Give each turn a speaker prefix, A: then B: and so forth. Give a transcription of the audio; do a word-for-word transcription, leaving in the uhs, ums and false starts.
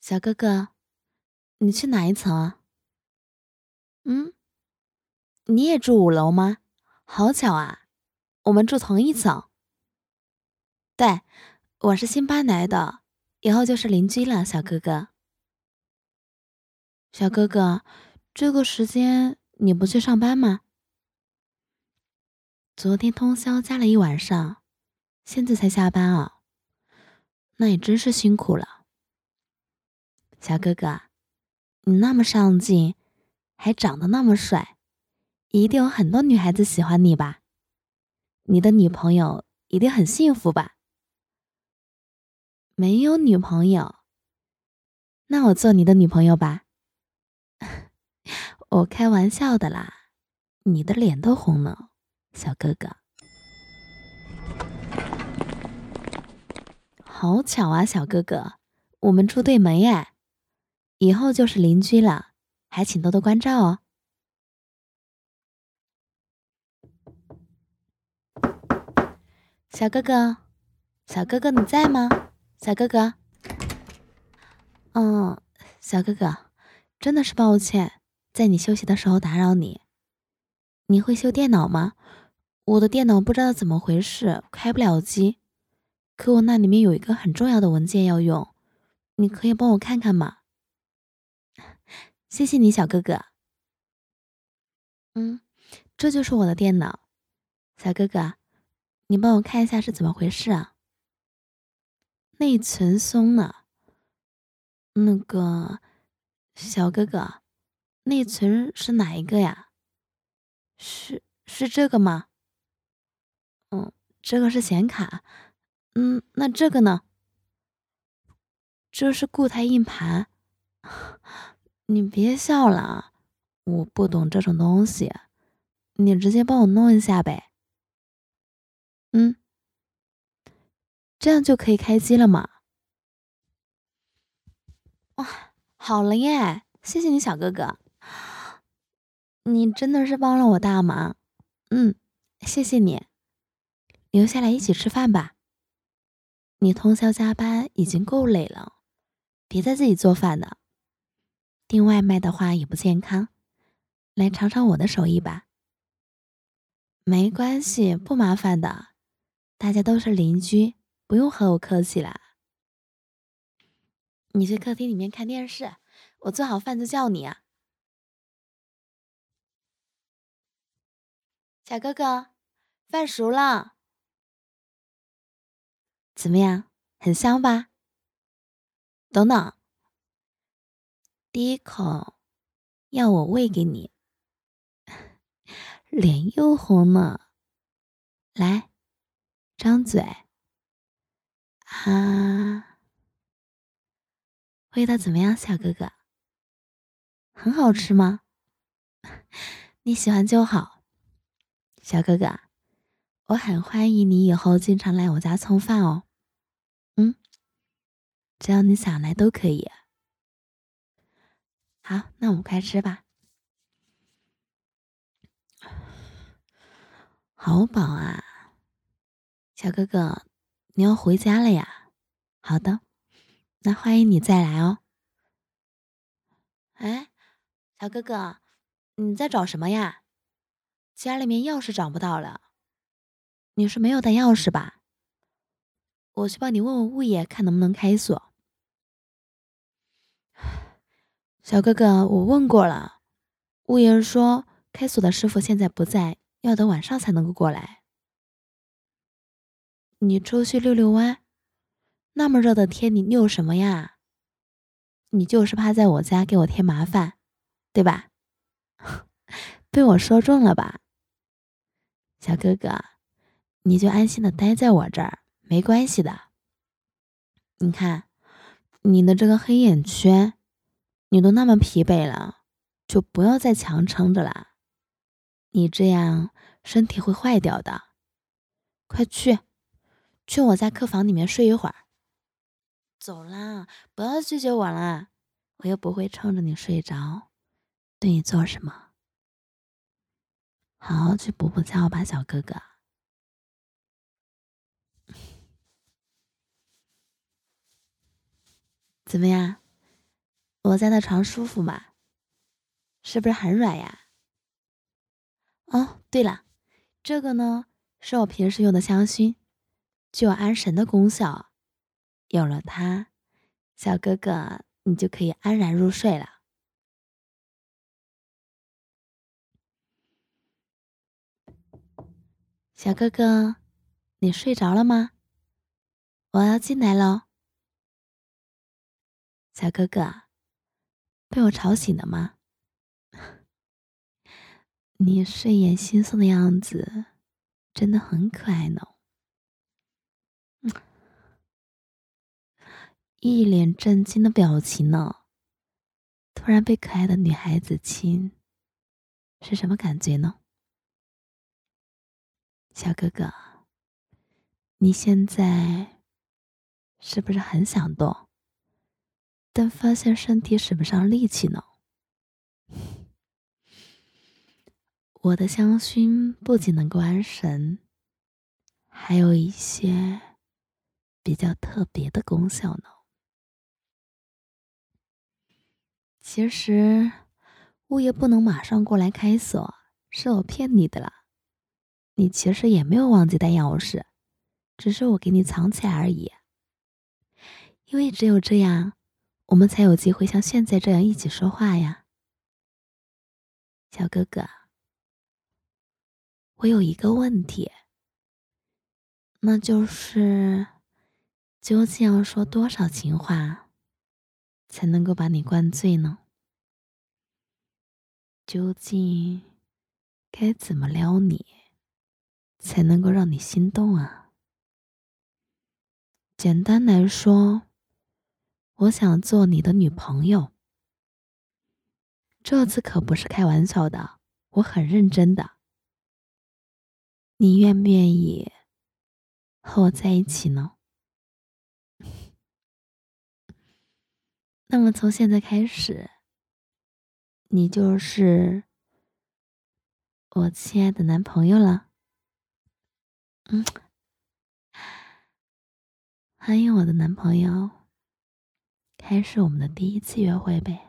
A: 小哥哥，你去哪一层啊？嗯，你也住五楼吗？好巧啊，我们住同一层。对，我是新搬来的，以后就是邻居了，小哥哥。小哥哥，这个时间你不去上班吗？昨天通宵加了一晚上，现在才下班啊，那也真是辛苦了。小哥哥，你那么上进，还长得那么帅，一定有很多女孩子喜欢你吧？你的女朋友一定很幸福吧？没有女朋友，那我做你的女朋友吧？我开玩笑的啦，你的脸都红了，小哥哥。好巧啊，小哥哥，我们住对门耶，以后就是邻居了，还请多多关照哦。小哥哥，小哥哥你在吗？小哥哥，嗯，小哥哥，真的是抱歉，在你休息的时候打扰你。你会修电脑吗？我的电脑不知道怎么回事，开不了机。可我那里面有一个很重要的文件要用，你可以帮我看看吗？谢谢你，小哥哥。嗯，这就是我的电脑，小哥哥，你帮我看一下是怎么回事啊？内存松了。那个小哥哥，内存是哪一个呀？是是这个吗？嗯，这个是显卡。嗯，那这个呢？这是固态硬盘。你别笑了，我不懂这种东西，你直接帮我弄一下呗。嗯，这样就可以开机了吗？哇，好了耶！谢谢你，小哥哥，你真的是帮了我大忙。嗯，谢谢你，留下来一起吃饭吧。你通宵加班已经够累了，别再自己做饭了。订外卖的话也不健康，来尝尝我的手艺吧。没关系，不麻烦的，大家都是邻居，不用和我客气啦。你去客厅里面看电视，我做好饭就叫你啊。小哥哥，饭熟了，怎么样？很香吧？等等，第一口要我喂给你，脸又红了。来，张嘴啊！味道怎么样，小哥哥？很好吃吗？你喜欢就好，小哥哥，我很欢迎你以后经常来我家蹭饭哦。嗯，只要你想来都可以。好，那我们快吃吧。好饱啊，小哥哥，你要回家了呀？好的，那欢迎你再来哦。哎，小哥哥，你在找什么呀？家里面钥匙找不到了，你是没有带钥匙吧？我去帮你问问物业，看能不能开锁。小哥哥，我问过了，物业说开锁的师傅现在不在，要等晚上才能够过来。你出去遛遛弯，那么热的天你遛什么呀？你就是怕在我家给我添麻烦，对吧？被我说中了吧，小哥哥，你就安心的待在我这儿，没关系的。你看，你的这个黑眼圈，你都那么疲惫了，就不要再强撑着啦，你这样身体会坏掉的。快去，去我家客房里面睡一会儿。走啦，不要拒绝我啦，我又不会冲着你睡着，对你做什么？好好去补补觉吧，小哥哥。怎么样？ 我家的床舒服吗？是不是很软呀？哦，对了，这个呢是我平时用的香薰，具有安神的功效。有了它，小哥哥你就可以安然入睡了。小哥哥，你睡着了吗？我要进来喽。小哥哥，被我吵醒了吗？你睡眼惺忪的样子真的很可爱呢。嗯，一脸震惊的表情呢。突然被可爱的女孩子亲，是什么感觉呢？小哥哥，你现在是不是很想动，但发现身体使不上力气呢？我的香薰不仅能够安神，还有一些比较特别的功效呢。其实物业不能马上过来开锁，是我骗你的啦。你其实也没有忘记带钥匙，只是我给你藏起来而已。因为只有这样，我们才有机会像现在这样一起说话呀。小哥哥，我有一个问题，那就是究竟要说多少情话才能够把你灌醉呢？究竟该怎么撩你才能够让你心动啊？简单来说，我想做你的女朋友。这次可不是开玩笑的，我很认真的。你愿不愿意和我在一起呢？那么从现在开始，你就是我亲爱的男朋友了。嗯，欢迎我的男朋友，开始我们的第一次约会呗。